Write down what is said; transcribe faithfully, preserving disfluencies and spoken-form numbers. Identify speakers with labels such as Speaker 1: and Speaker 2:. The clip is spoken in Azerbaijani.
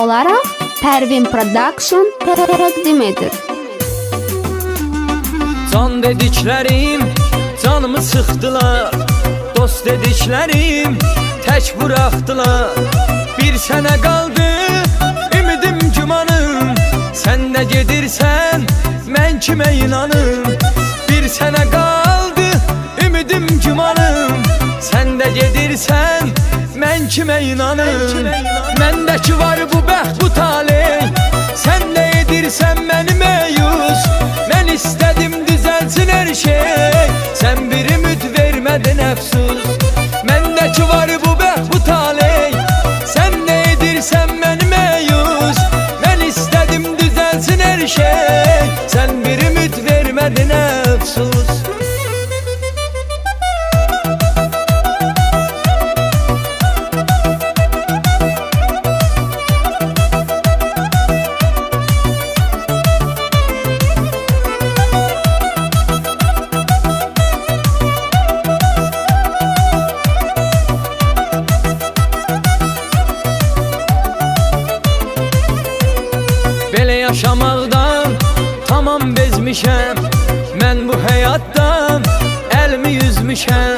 Speaker 1: olaraq Pərvin Production təqdim edir.
Speaker 2: Can dediklərim canımı sıxdılar, dost dediklərim tək buraxdılar. Bir sənə qaldı ümidim gümanım, sən də gedirsən mən kimə inanım. Bir sənə qaldı ümidim gümanım, sən də gedirsən mən kimə inanım. Məndəki var bu bəxt bu taley, sən də edirsən məni məyus. Mən istədim düzəlsin hər şey, sən bir ümid vermədin əfsus. Məndəki var bu bəxt bu taley, sən də edirsən məni məyus. Mən istədim düzəlsin hər şey, sən bir ümid vermədin əfsus. Belə yaşamaqdan tamam bezmişəm, mən bu həyatdan əlimi yüzmüşəm.